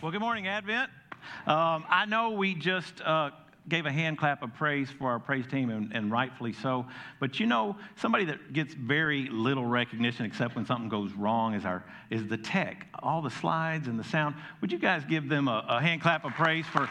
Well, good morning, Advent. I know we just gave a hand clap of praise for our praise team, and rightfully so. But you know, somebody that gets very little recognition except when something goes wrong is the tech. All the slides and the sound. Would you guys give them a hand clap of praise for,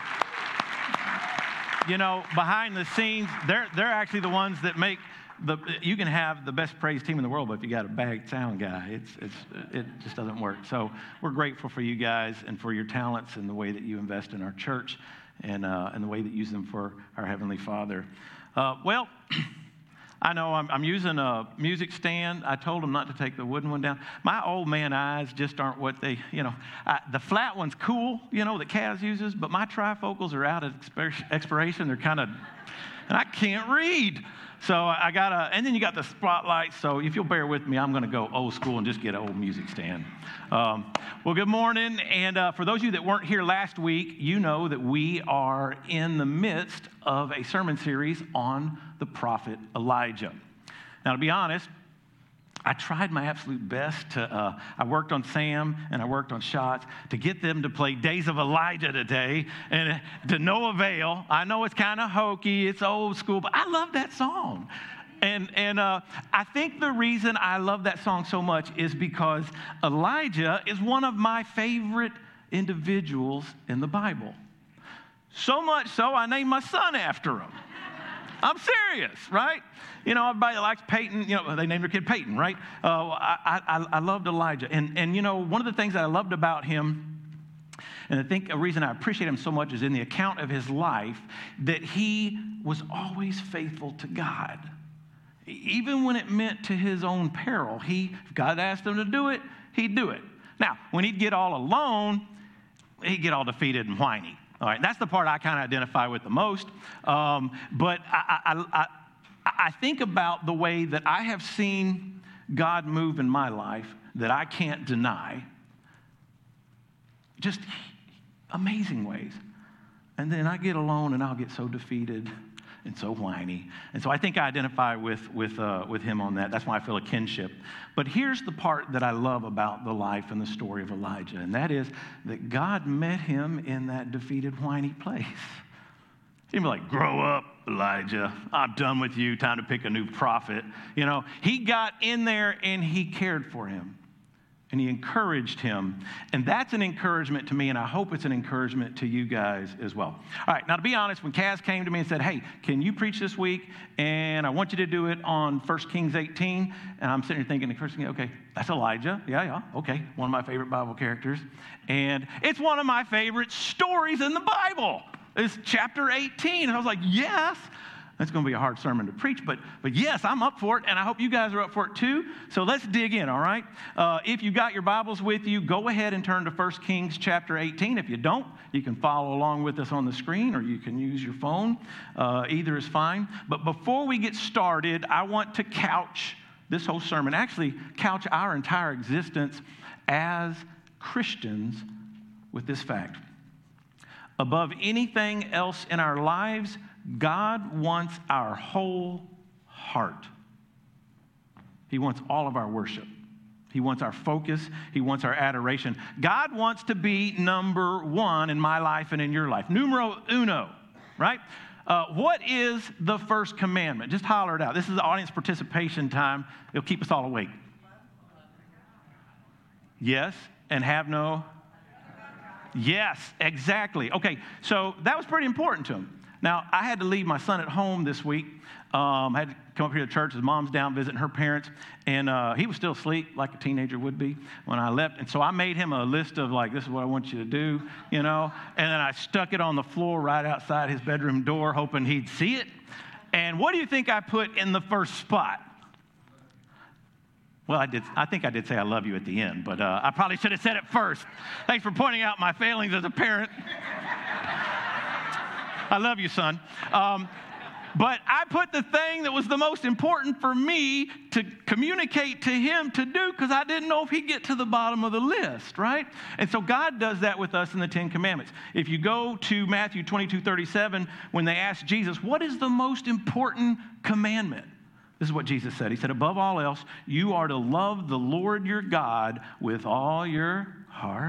you know, behind the scenes, they're actually the ones that make you can have the best praise team in the world, but if you got a bad sound guy, it just doesn't work. So we're grateful for you guys and for your talents and the way that you invest in our church and the way that you use them for our Heavenly Father. Well, I know I'm using a music stand. I told them not to take the wooden one down. My old man eyes just aren't what they, the flat one's cool, that Kaz uses, but my trifocals are out at expiration. They're kind of, and I can't read. So I and then you got the spotlight. So if you'll bear with me, I'm going to go old school and just get an old music stand. Well, good morning. And for those of you that weren't here last week, you know that we are in the midst of a sermon series on the prophet Elijah. Now, to be honest, I tried my absolute best to, I worked on Sam and I worked on Shots to get them to play Days of Elijah today, and to no avail. I know it's kind of hokey, it's old school, but I love that song. And I think the reason I love that song so much is because Elijah is one of my favorite individuals in the Bible. So much so, I named my son after him. I'm serious, right? Everybody likes Peyton. They named their kid Peyton, right? I loved Elijah. And one of the things that I loved about him, and I think a reason I appreciate him so much is in the account of his life, that he was always faithful to God. Even when it meant to his own peril, if God asked him to do it, he'd do it. Now, when he'd get all alone, he'd get all defeated and whiny. All right, that's the part I kind of identify with the most. But I think about the way that I have seen God move in my life that I can't deny. Just amazing ways. And then I get alone and I'll get so defeated and so whiny. And so I think I identify with him on that. That's why I feel a kinship. But here's the part that I love about the life and the story of Elijah, and that is that God met him in that defeated, whiny place. He'd be like, grow up, Elijah. I'm done with you. Time to pick a new prophet. He got in there and he cared for him. And he encouraged him. And that's an encouragement to me, and I hope it's an encouragement to you guys as well. All right, now to be honest, when Kaz came to me and said, hey, can you preach this week? And I want you to do it on 1 Kings 18. And I'm sitting here thinking, okay, that's Elijah. Yeah, okay. One of my favorite Bible characters. And it's one of my favorite stories in the Bible. It's chapter 18. And I was like, yes. That's going to be a hard sermon to preach, but yes, I'm up for it, and I hope you guys are up for it too. So let's dig in, all right? If you got your Bibles with you, go ahead and turn to 1 Kings chapter 18. If you don't, you can follow along with us on the screen, or you can use your phone. Either is fine. But before we get started, I want to couch this whole sermon, actually couch our entire existence as Christians with this fact. Above anything else in our lives, God wants our whole heart. He wants all of our worship. He wants our focus. He wants our adoration. God wants to be number one in my life and in your life. Numero uno, right? What is the first commandment? Just holler it out. This is audience participation time. It'll keep us all awake. Yes, and have no. Yes, exactly. Okay, so that was pretty important to him. Now, I had to leave my son at home this week. I had to come up here to church. His mom's down visiting her parents, and he was still asleep like a teenager would be when I left. And so I made him a list of, this is what I want you to do, and then I stuck it on the floor right outside his bedroom door, hoping he'd see it. And what do you think I put in the first spot? Well, I think I did say I love you at the end, but I probably should have said it first. Thanks for pointing out my failings as a parent. I love you, son. But I put the thing that was the most important for me to communicate to him to do, because I didn't know if he'd get to the bottom of the list, right? And so God does that with us in the Ten Commandments. If you go to Matthew 22:37, when they asked Jesus, what is the most important commandment? This is what Jesus said. He said, above all else, you are to love the Lord your God with all your heart,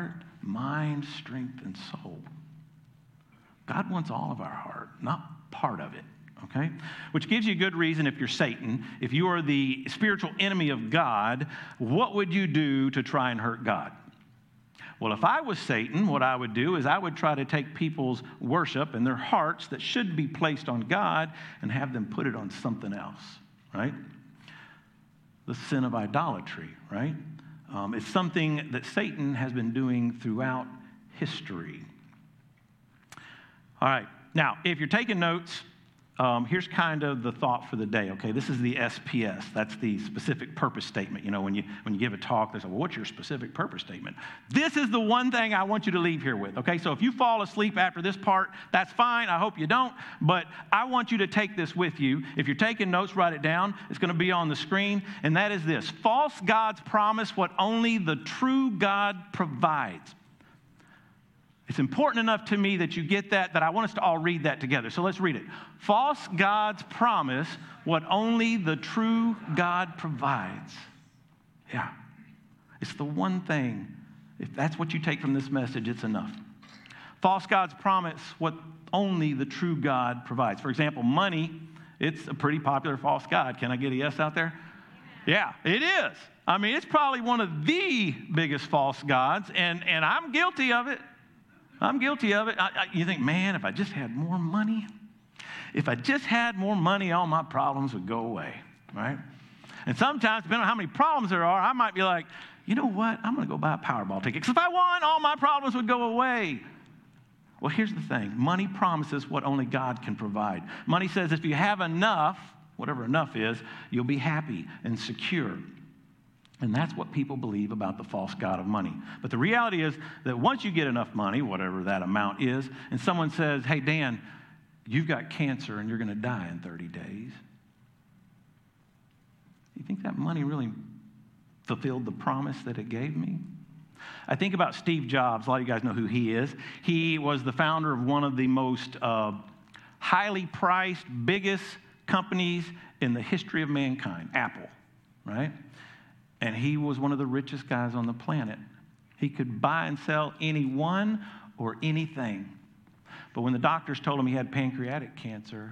mind, strength, and soul. God wants all of our heart, not part of it, okay? Which gives you good reason if you're Satan, if you are the spiritual enemy of God, what would you do to try and hurt God? Well, if I was Satan, what I would do is I would try to take people's worship and their hearts that should be placed on God and have them put it on something else, right? The sin of idolatry, right? It's something that Satan has been doing throughout history. All right, now, if you're taking notes, here's kind of the thought for the day, okay? This is the SPS. That's the specific purpose statement. You know, when you give a talk, they say, well, what's your specific purpose statement? This is the one thing I want you to leave here with, okay? So if you fall asleep after this part, that's fine. I hope you don't. But I want you to take this with you. If you're taking notes, write it down. It's going to be on the screen. And that is this: false gods promise what only the true God provides. It's important enough to me that you get that I want us to all read that together. So let's read it. False gods promise what only the true God provides. Yeah. It's the one thing. If that's what you take from this message, it's enough. False gods promise what only the true God provides. For example, money, it's a pretty popular false god. Can I get a yes out there? Yeah, it is. I mean, it's probably one of the biggest false gods, and I'm guilty of it. I'm guilty of it. You think, man, if I just had more money, all my problems would go away, right? And sometimes, depending on how many problems there are, I might be like, you know what? I'm going to go buy a Powerball ticket, because if I won, all my problems would go away. Well, here's the thing. Money promises what only God can provide. Money says if you have enough, whatever enough is, you'll be happy and secure. And that's what people believe about the false god of money. But the reality is that once you get enough money, whatever that amount is, and someone says, hey, Dan, you've got cancer and you're going to die in 30 days. You think that money really fulfilled the promise that it gave me? I think about Steve Jobs. A lot of you guys know who he is. He was the founder of one of the most highly priced, biggest companies in the history of mankind, Apple, right? And he was one of the richest guys on the planet. He could buy and sell anyone or anything. But when the doctors told him he had pancreatic cancer,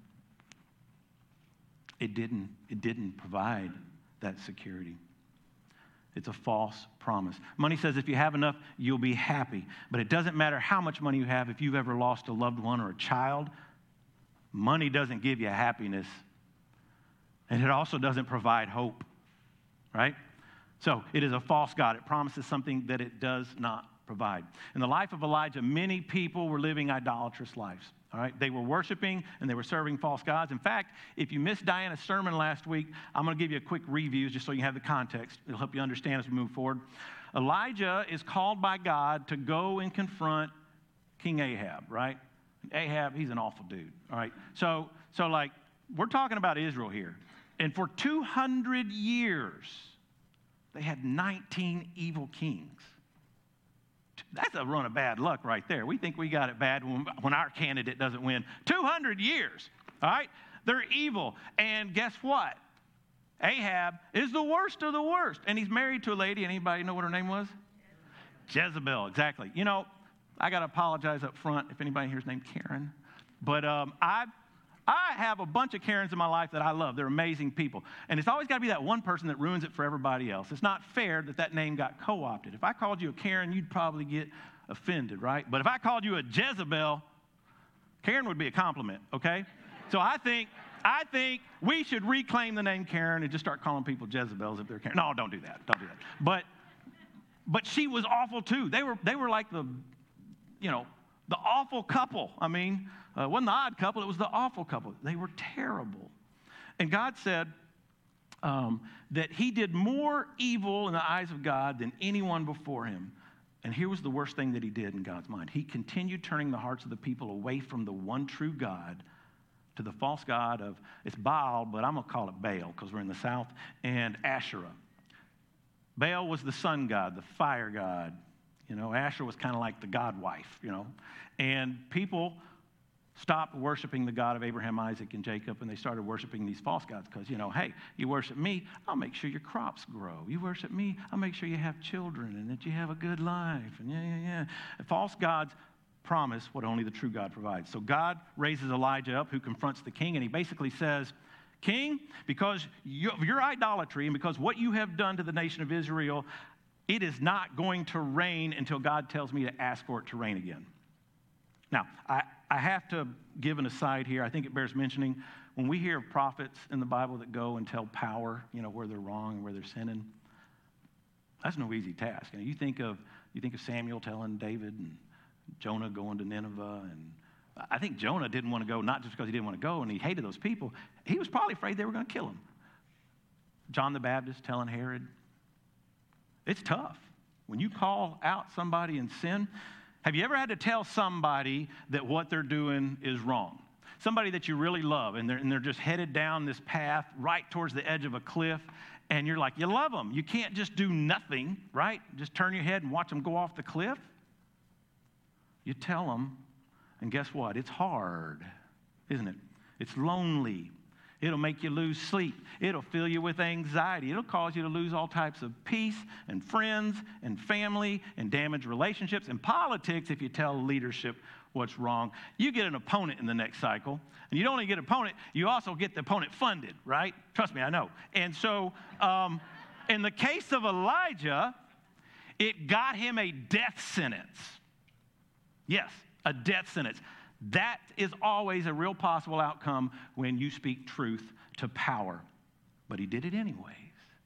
it didn't provide that security. It's a false promise. Money says if you have enough, you'll be happy. But it doesn't matter how much money you have. If you've ever lost a loved one or a child, money doesn't give you happiness. And it also doesn't provide hope. Right? So it is a false god. It promises something that it does not provide. In the life of Elijah, many people were living idolatrous lives. All right? They were worshiping and they were serving false gods. In fact, if you missed Diana's sermon last week, I'm going to give you a quick review just so you have the context. It'll help you understand as we move forward. Elijah is called by God to go and confront King Ahab, right? Ahab, he's an awful dude. All right? So like, we're talking about Israel here. And for 200 years, they had 19 evil kings. That's a run of bad luck right there. We think we got it bad when our candidate doesn't win. 200 years, all right? They're evil. And guess what? Ahab is the worst of the worst. And he's married to a lady. Anybody know what her name was? Jezebel, exactly. You know, I got to apologize up front if anybody here is named Karen. But I have a bunch of Karens in my life that I love. They're amazing people. And it's always got to be that one person that ruins it for everybody else. It's not fair that name got co-opted. If I called you a Karen, you'd probably get offended, right? But if I called you a Jezebel, Karen would be a compliment, okay? So I think we should reclaim the name Karen and just start calling people Jezebels if they're Karen. No, don't do that. Don't do that. But she was awful too. They were like the awful couple. I mean, it wasn't the odd couple, it was the awful couple. They were terrible. And God said that he did more evil in the eyes of God than anyone before him. And here was the worst thing that he did in God's mind. He continued turning the hearts of the people away from the one true God to the false god of, it's Baal, but I'm going to call it Baal because we're in the south, and Asherah. Baal was the sun god, the fire god. You know, Asherah was kind of like the god wife, you know. And people stopped worshiping the God of Abraham, Isaac, and Jacob, and they started worshiping these false gods because, hey, you worship me, I'll make sure your crops grow. You worship me, I'll make sure you have children and that you have a good life. And yeah. And false gods promise what only the true God provides. So God raises Elijah up, who confronts the king, and he basically says, King, because of your idolatry and because what you have done to the nation of Israel, it is not going to rain until God tells me to ask for it to rain again. Now, I have to give an aside here. I think it bears mentioning. When we hear of prophets in the Bible that go and tell power, where they're wrong and where they're sinning, that's no easy task. You think of Samuel telling David and Jonah going to Nineveh, and I think Jonah didn't want to go, not just because he didn't want to go and he hated those people. He was probably afraid they were going to kill him. John the Baptist telling Herod. It's tough. When you call out somebody in sin, have you ever had to tell somebody that what they're doing is wrong? Somebody that you really love, and they're just headed down this path right towards the edge of a cliff, and you're like, you love them. You can't just do nothing, right? Just turn your head and watch them go off the cliff. You tell them, and guess what? It's hard, isn't it? It's lonely. It'll make you lose sleep. It'll fill you with anxiety. It'll cause you to lose all types of peace and friends and family and damage relationships and politics if you tell leadership what's wrong. You get an opponent in the next cycle, and you don't only get an opponent, you also get the opponent funded, right? Trust me, I know. And so in the case of Elijah, it got him a death sentence. Yes, a death sentence. That is always a real possible outcome when you speak truth to power. But he did it anyways.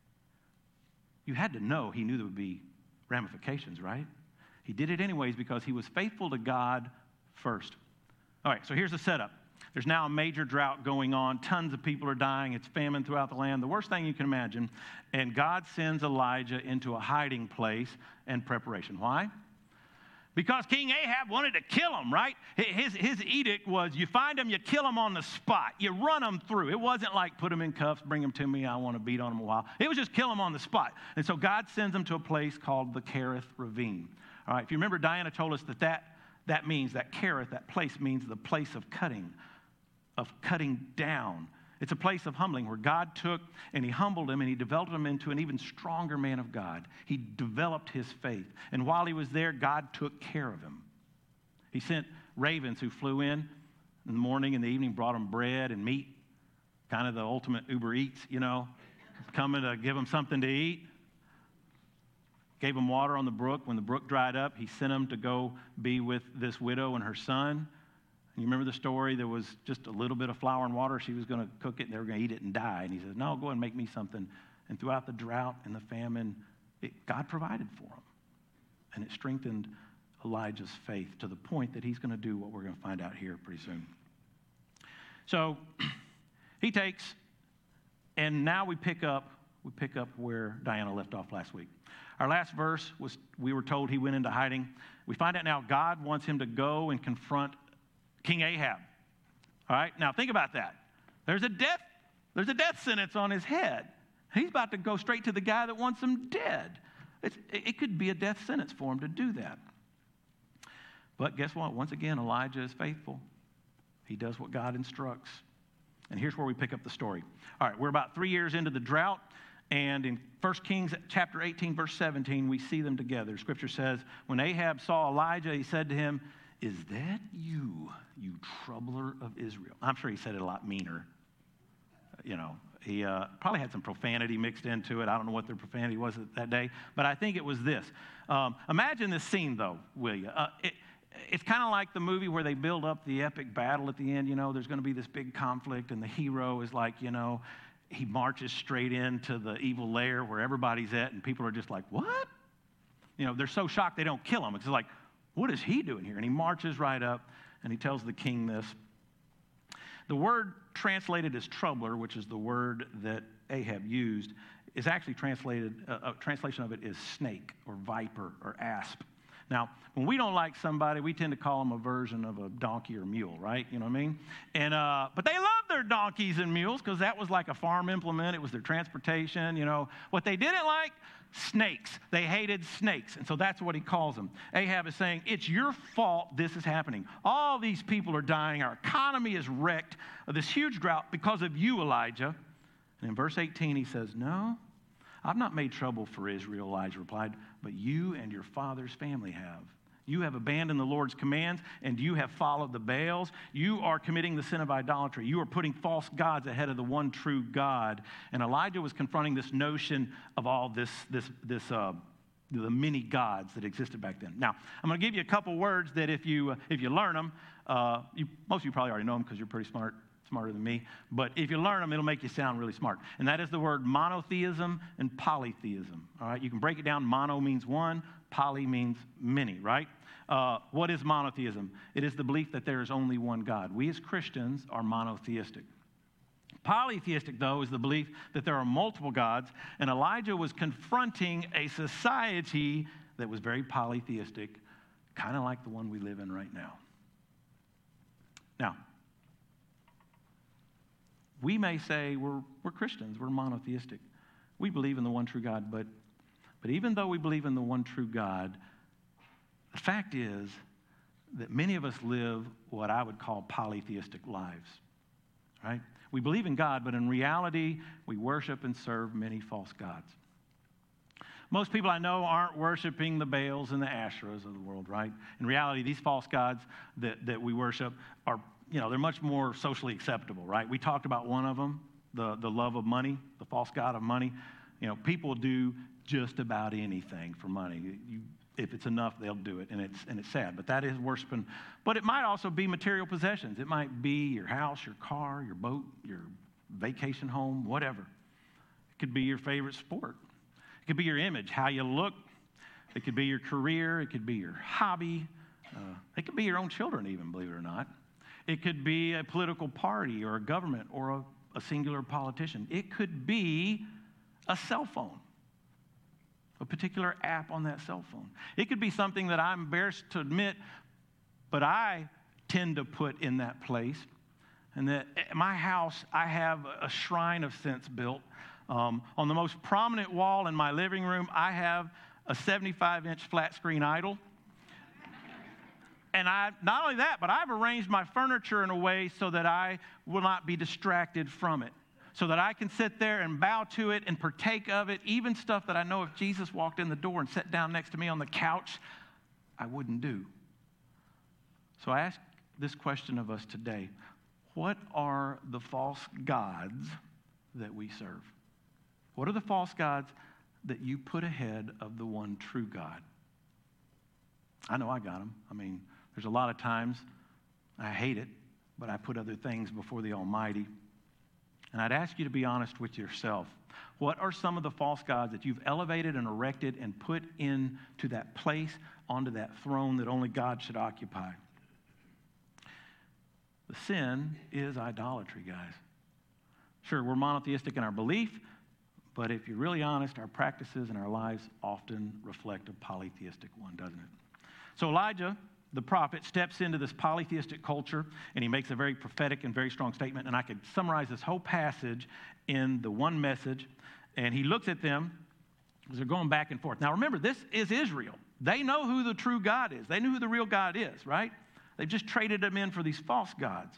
You had to know he knew there would be ramifications, right? He did it anyways because he was faithful to God first. All right, so here's the setup. There's now a major drought going on. Tons of people are dying. It's famine throughout the land. The worst thing you can imagine. And God sends Elijah into a hiding place and preparation. Why? Because King Ahab wanted to kill him, right? His edict was, you find him, you kill him on the spot. You run him through. It wasn't like put him in cuffs, bring him to me, I want to beat on him a while. It was just kill him on the spot. And so God sends him to a place called the Kerith Ravine. All right, if you remember, Diana told us that means, that Kerith, that place means the place of cutting down. It's a place of humbling where God took and he humbled him and he developed him into an even stronger man of God. He developed his faith. And while he was there, God took care of him. He sent ravens who flew in the morning and the evening, brought him bread and meat, kind of the ultimate Uber Eats, coming to give him something to eat. Gave him water on the brook. When the brook dried up, he sent him to go be with this widow and her son. You remember the story? There was just a little bit of flour and water. She was going to cook it, and they were going to eat it and die. And he says, no, go ahead and make me something. And throughout the drought and the famine, God provided for him. And it strengthened Elijah's faith to the point that he's going to do what we're going to find out here pretty soon. So he takes, and now we pick up where Diana left off last week. Our last verse was, we were told he went into hiding. We find out now God wants him to go and confront King Ahab. All right, now think about that. There's a death sentence on his head. He's about to go straight to the guy that wants him dead. It could be a death sentence for him to do that. But guess what? Once again, Elijah is faithful. He does what God instructs. And here's where we pick up the story. All right, we're about 3 years into the drought. And in 1 Kings chapter 18, verse 17, we see them together. Scripture says, when Ahab saw Elijah, he said to him, is that you troubler of Israel? I'm sure he said it a lot meaner. He probably had some profanity mixed into it. I don't know what their profanity was that day, but I think it was this. Imagine this scene, though, will you? It's kind of like the movie where they build up the epic battle at the end. There's going to be this big conflict, and the hero is like, he marches straight into the evil lair where everybody's at, and people are just like, what? They're so shocked they don't kill him. It's like, what is he doing here? And he marches right up, and he tells the king this. The word translated as troubler, which is the word that Ahab used, is actually translated, a translation of it is snake or viper or asp. Now, when we don't like somebody, we tend to call them a version of a donkey or mule, right? You know what I mean? And but they loved their donkeys and mules because that was like a farm implement. It was their transportation, you know. What they didn't like, snakes. They hated snakes. And so that's what he calls them. Ahab is saying, it's your fault this is happening. All these people are dying. Our economy is wrecked of this huge drought because of you, Elijah. And in verse 18, he says, no, I've not made trouble for Israel, Elijah replied, but you and your father's family have. You have abandoned the Lord's commands, and you have followed the Baals. You are committing the sin of idolatry. You are putting false gods ahead of the one true God. And Elijah was confronting this notion of all the many gods that existed back then. Now, I'm going to give you a couple words that if you learn them, most of you probably already know them because you're pretty smarter than me. But if you learn them, it'll make you sound really smart. And that is the word monotheism and polytheism. All right, you can break it down. Mono means one. Poly means many, right? What is monotheism? It is the belief that there is only one God. We as Christians are monotheistic. Polytheistic, though, is the belief that there are multiple gods, and Elijah was confronting a society that was very polytheistic, kind of like the one we live in right now. Now, we may say we're Christians, we're monotheistic. We believe in the one true God, but even though we believe in the one true God, the fact is that many of us live what I would call polytheistic lives, right? We believe in God, but in reality, we worship and serve many false gods. Most people I know aren't worshiping the Baals and the Asherahs of the world, right? In reality, these false gods that we worship are, they're much more socially acceptable, right? We talked about one of them, the love of money, the false god of money. People do just about anything for money. If it's enough, they'll do it, and it's sad. But that is worshiping. But it might also be material possessions. It might be your house, your car, your boat, your vacation home, whatever. It could be your favorite sport. It could be your image, how you look. It could be your career. It could be your hobby. It could be your own children even, believe it or not. It could be a political party or a government or a singular politician. It could be a cell phone, a particular app on that cell phone. It could be something that I'm embarrassed to admit, but I tend to put in that place. And that at my house, I have a shrine of sense built. On the most prominent wall in my living room, I have a 75-inch flat screen idol. And not only that, but I've arranged my furniture in a way so that I will not be distracted from it, so that I can sit there and bow to it and partake of it, even stuff that I know if Jesus walked in the door and sat down next to me on the couch, I wouldn't do. So I ask this question of us today. What are the false gods that we serve? What are the false gods that you put ahead of the one true God? I know I got them. There's a lot of times I hate it, but I put other things before the Almighty. And I'd ask you to be honest with yourself. What are some of the false gods that you've elevated and erected and put into that place, onto that throne that only God should occupy? The sin is idolatry, guys. Sure, we're monotheistic in our belief, but if you're really honest, our practices and our lives often reflect a polytheistic one, doesn't it? So Elijah, the prophet, steps into this polytheistic culture, and he makes a very prophetic and very strong statement. And I could summarize this whole passage in the one message. And he looks at them as they're going back and forth. Now, remember, this is Israel. They know who the true God is. They know who the real God is, right? They've just traded them in for these false gods.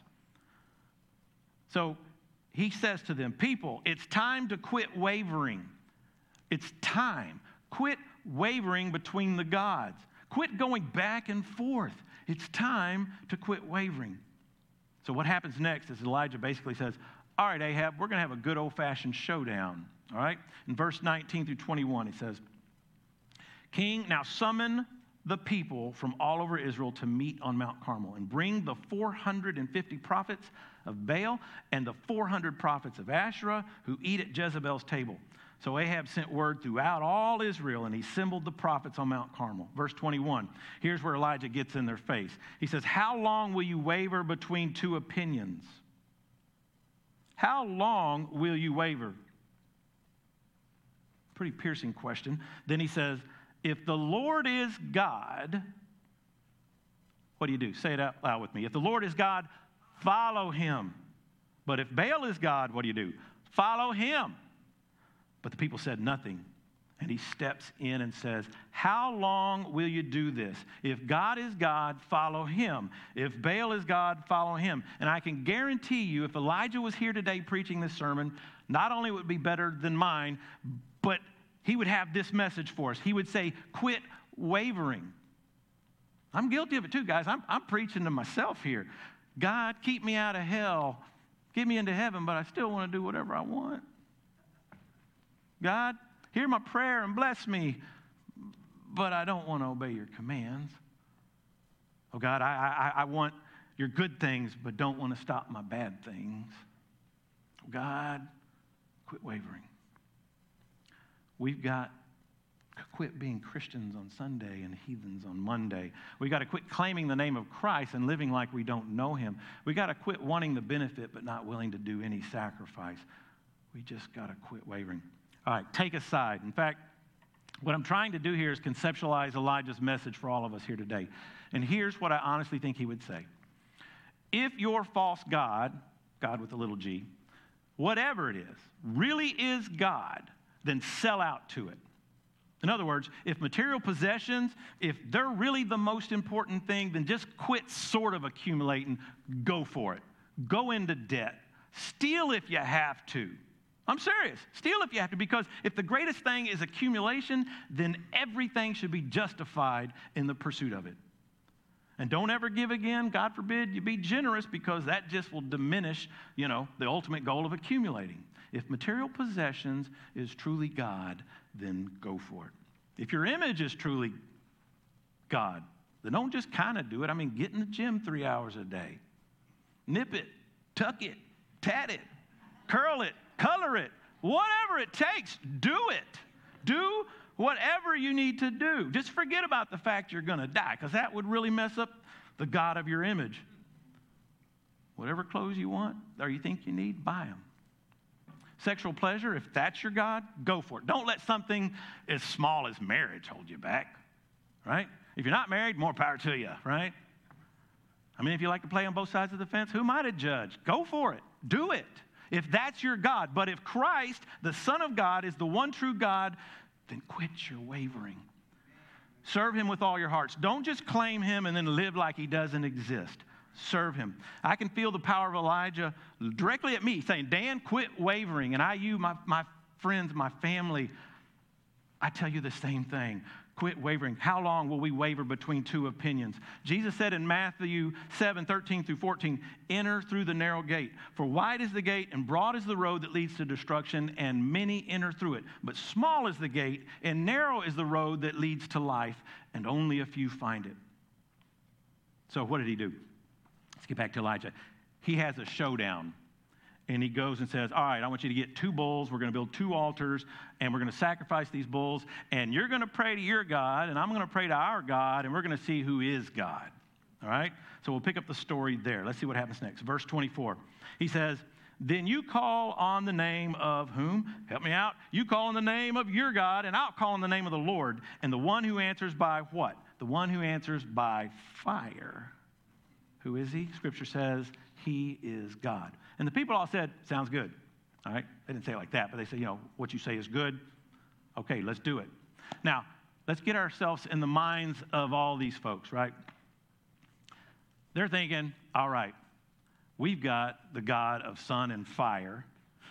So he says to them, people, it's time to quit wavering. It's time. Quit wavering between the gods. Quit going back and forth. It's time to quit wavering. So what happens next is Elijah basically says, all right, Ahab, we're going to have a good old-fashioned showdown. All right? In verse 19 through 21, he says, King, now summon the people from all over Israel to meet on Mount Carmel and bring the 450 prophets of Baal and the 400 prophets of Asherah who eat at Jezebel's table. So Ahab sent word throughout all Israel, and he assembled the prophets on Mount Carmel. Verse 21, here's where Elijah gets in their face. He says, how long will you waver between two opinions? How long will you waver? Pretty piercing question. Then he says, If the Lord is God, what do? Say it out loud with me. If the Lord is God, follow him. But if Baal is God, what do? Follow him. But the people said nothing. And he steps in and says, how long will you do this? If God is God, follow him. If Baal is God, follow him. And I can guarantee you, if Elijah was here today preaching this sermon, not only would it be better than mine, but he would have this message for us. He would say, quit wavering. I'm guilty of it too, guys. I'm preaching to myself here. God, keep me out of hell. Get me into heaven, but I still want to do whatever I want. God, hear my prayer and bless me, but I don't want to obey your commands. Oh, God, I want your good things, but don't want to stop my bad things. Oh, God, quit wavering. We've got to quit being Christians on Sunday and heathens on Monday. We've got to quit claiming the name of Christ and living like we don't know him. We've got to quit wanting the benefit but not willing to do any sacrifice. We just got to quit wavering. All right, take a side. In fact, what I'm trying to do here is conceptualize Elijah's message for all of us here today. And here's what I honestly think he would say. If your false God, God with a little g, whatever it is, really is God, then sell out to it. In other words, if material possessions, if they're really the most important thing, then just quit sort of accumulating. Go for it. Go into debt. Steal if you have to. I'm serious. Steal if you have to, because if the greatest thing is accumulation, then everything should be justified in the pursuit of it. And don't ever give again. God forbid you be generous, because that just will diminish, the ultimate goal of accumulating. If material possessions is truly God, then go for it. If your image is truly God, then don't just kind of do it. I mean, get in the gym 3 hours a day. Nip it, tuck it, tat it, curl it, color it, whatever it takes, do it. Do whatever you need to do. Just forget about the fact you're going to die, because that would really mess up the God of your image. Whatever clothes you want or you think you need, buy them. Sexual pleasure, if that's your God, go for it. Don't let something as small as marriage hold you back, right? If you're not married, more power to you, right? I mean, if you like to play on both sides of the fence, who am I to judge? Go for it. Do it. If that's your God. But if Christ, the Son of God, is the one true God, then quit your wavering. Serve him with all your hearts. Don't just claim him and then live like he doesn't exist. Serve him. I can feel the power of Elijah directly at me saying, Dan, quit wavering. And you, my friends, my family, I tell you the same thing. Quit wavering. How long will we waver between two opinions? Jesus said in Matthew 7:13-14, enter through the narrow gate. For wide is the gate and broad is the road that leads to destruction, and many enter through it. But small is the gate and narrow is the road that leads to life, and only a few find it. So what did he do? Let's get back to Elijah. He has a showdown. And he goes and says, all right, I want you to get 2 bulls. We're going to build 2 altars, and we're going to sacrifice these bulls. And you're going to pray to your God, and I'm going to pray to our God, and we're going to see who is God. All right? So we'll pick up the story there. Let's see what happens next. Verse 24. He says, then you call on the name of whom? Help me out. You call on the name of your God, and I'll call on the name of the Lord. And the one who answers by what? The one who answers by fire. Who is he? Scripture says he is God. And the people all said, sounds good. All right? They didn't say it like that, but they said, what you say is good. Okay, let's do it. Now, let's get ourselves in the minds of all these folks, right? They're thinking, all right, we've got the God of sun and fire,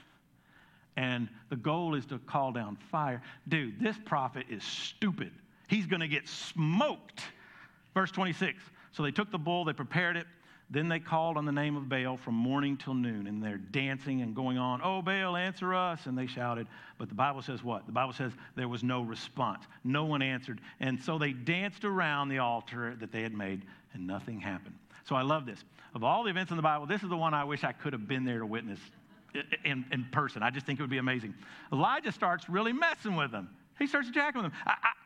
and the goal is to call down fire. Dude, this prophet is stupid. He's going to get smoked. Verse 26. So they took the bull, they prepared it. Then they called on the name of Baal from morning till noon, and they're dancing and going on, oh, Baal, answer us, and they shouted. But the Bible says what? The Bible says there was no response. No one answered. And so they danced around the altar that they had made, and nothing happened. So I love this. Of all the events in the Bible, this is the one I wish I could have been there to witness in person. I just think it would be amazing. Elijah starts really messing with them. He starts jacking with them.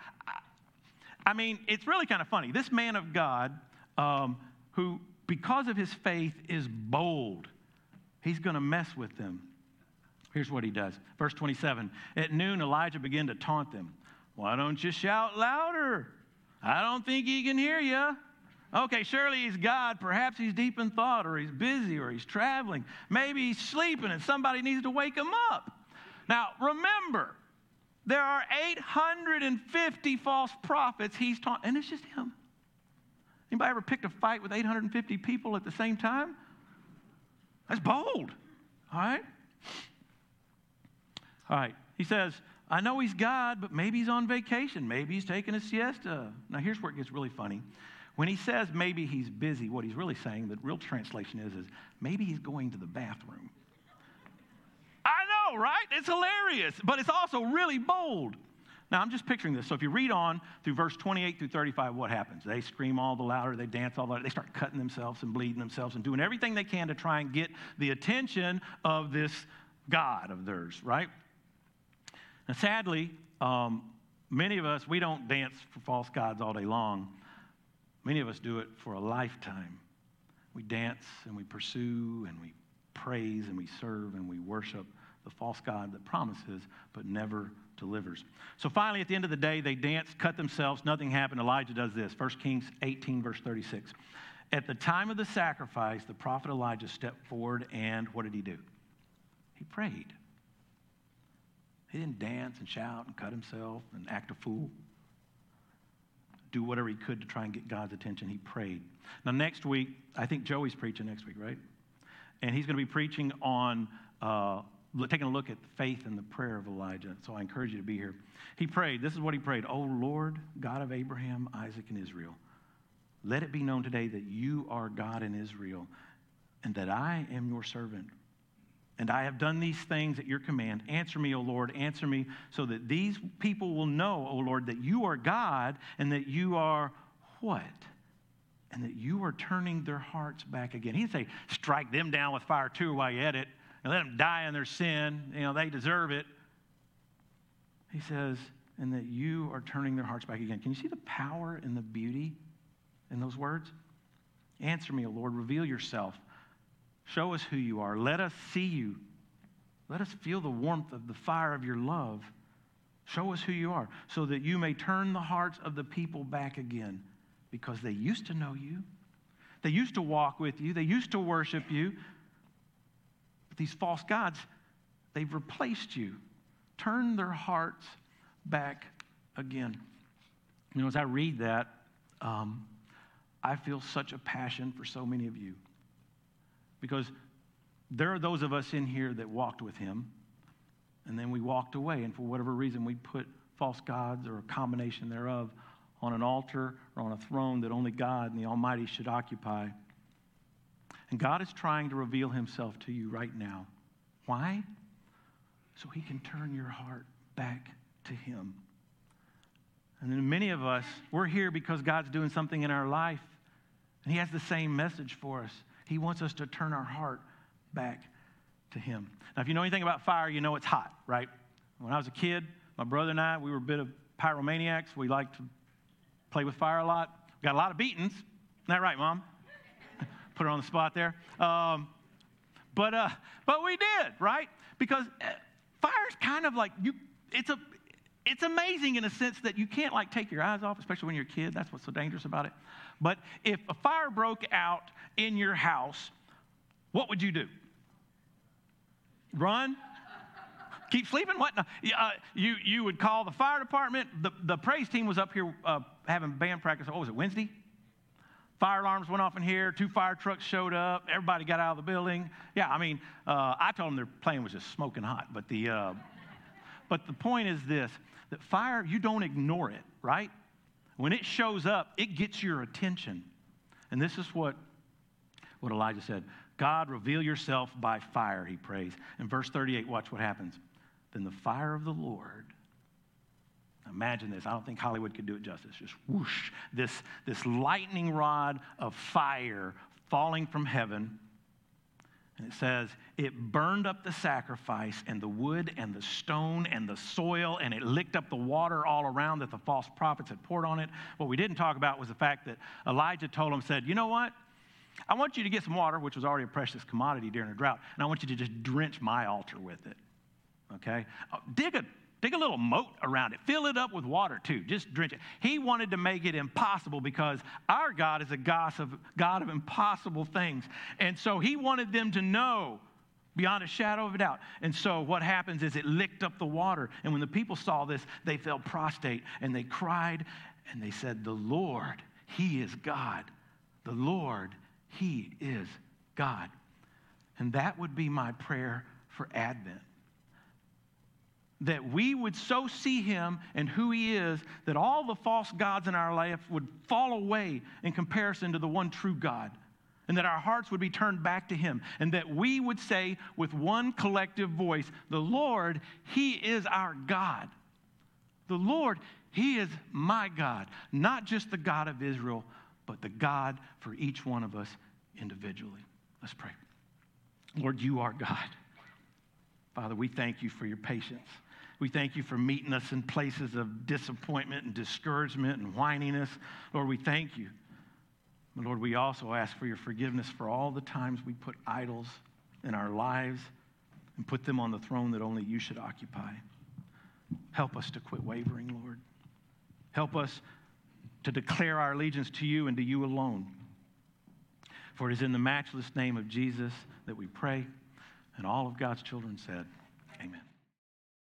I mean, it's really kind of funny. This man of God who, because of his faith, is bold. He's going to mess with them. Here's what he does. Verse 27, at noon, Elijah began to taunt them. Why don't you shout louder? I don't think he can hear you. Okay, surely he's God. Perhaps he's deep in thought, or he's busy, or he's traveling. Maybe he's sleeping and somebody needs to wake him up. Now, remember, there are 850 false prophets he's taught, and it's just him. Anybody ever picked a fight with 850 people at the same time? That's bold, all right? All right, he says, I know he's God, but maybe he's on vacation. Maybe he's taking a siesta. Now, here's where it gets really funny. When he says maybe he's busy, what he's really saying, the real translation is maybe he's going to the bathroom. I know, right? It's hilarious, but it's also really bold. Now, I'm just picturing this. So if you read on through verse 28 through 35, what happens? They scream all the louder. They dance all the louder. They start cutting themselves and bleeding themselves and doing everything they can to try and get the attention of this God of theirs, right? And sadly, many of us, we don't dance for false gods all day long. Many of us do it for a lifetime. We dance and we pursue and we praise and we serve and we worship the false god that promises but never delivers. So finally, at the end of the day, they danced, cut themselves, nothing happened. Elijah does this, 1 Kings 18, verse 36. At the time of the sacrifice, the prophet Elijah stepped forward and what did he do? He prayed. He didn't dance and shout and cut himself and act a fool. Do whatever he could to try and get God's attention. He prayed. Now, next week, I think Joey's preaching next week, right? And he's going to be preaching on taking a look at the faith and the prayer of Elijah. So I encourage you to be here. He prayed. This is what he prayed. Oh, Lord, God of Abraham, Isaac, and Israel, let it be known today that you are God in Israel and that I am your servant. And I have done these things at your command. Answer me, O Lord, answer me, so that these people will know, O Lord, that you are God and that you are what? And that you are turning their hearts back again. He didn't say, strike them down with fire too while you're at it and let them die in their sin. You know, they deserve it. He says, and that you are turning their hearts back again. Can you see the power and the beauty in those words? Answer me, O Lord, reveal yourself. Show us who you are. Let us see you. Let us feel the warmth of the fire of your love. Show us who you are so that you may turn the hearts of the people back again because they used to know you. They used to walk with you. They used to worship you. But these false gods, they've replaced you. Turn their hearts back again. You know, as I read that, I feel such a passion for so many of you. Because there are those of us in here that walked with him, and then we walked away, and for whatever reason, we put false gods or a combination thereof on an altar or on a throne that only God and the Almighty should occupy. And God is trying to reveal himself to you right now. Why? So he can turn your heart back to him. And then many of us, we're here because God's doing something in our life, and he has the same message for us. He wants us to turn our heart back to him. Now, if you know anything about fire, you know it's hot, right? When I was a kid, my brother and I, we were a bit of pyromaniacs. We liked to play with fire a lot. We got a lot of beatings. Isn't that right, Mom? Put her on the spot there. But we did, right? Because fire's kind of like, it's amazing in a sense that you can't like take your eyes off, especially when you're a kid. That's what's so dangerous about it. But if a fire broke out in your house, what would you do? Run? Keep sleeping? What? No. You would call the fire department. The praise team was up here having band practice. What was it, Wednesday? Fire alarms went off in here. 2 fire trucks showed up. Everybody got out of the building. Yeah, I mean, I told them their plane was just smoking hot. But the point is this, that fire, you don't ignore it, right? When it shows up, it gets your attention. And this is what Elijah said. God, reveal yourself by fire, he prays. In verse 38, watch what happens. Then the fire of the Lord, imagine this. I don't think Hollywood could do it justice. Just whoosh, this lightning rod of fire falling from heaven. And it says, it burned up the sacrifice and the wood and the stone and the soil, and it licked up the water all around that the false prophets had poured on it. What we didn't talk about was the fact that Elijah told him, said, you know what? I want you to get some water, which was already a precious commodity during a drought, and I want you to just drench my altar with it, okay? Dig a Dig a little moat around it. Fill it up with water too. Just drench it. He wanted to make it impossible because our God is a God of impossible things. And so he wanted them to know beyond a shadow of a doubt. And so what happens is it licked up the water. And when the people saw this, they fell prostrate and they cried and they said, "The Lord, he is God. The Lord, he is God." And that would be my prayer for Advent. That we would so see him and who he is that all the false gods in our life would fall away in comparison to the one true God. And that our hearts would be turned back to him. And that we would say with one collective voice, "The Lord, he is our God. The Lord, he is my God." Not just the God of Israel, but the God for each one of us individually. Let's pray. Lord, you are God. Father, we thank you for your patience. We thank you for meeting us in places of disappointment and discouragement and whininess. Lord, we thank you. But Lord, we also ask for your forgiveness for all the times we put idols in our lives and put them on the throne that only you should occupy. Help us to quit wavering, Lord. Help us to declare our allegiance to you and to you alone. For it is in the matchless name of Jesus that we pray, and all of God's children said,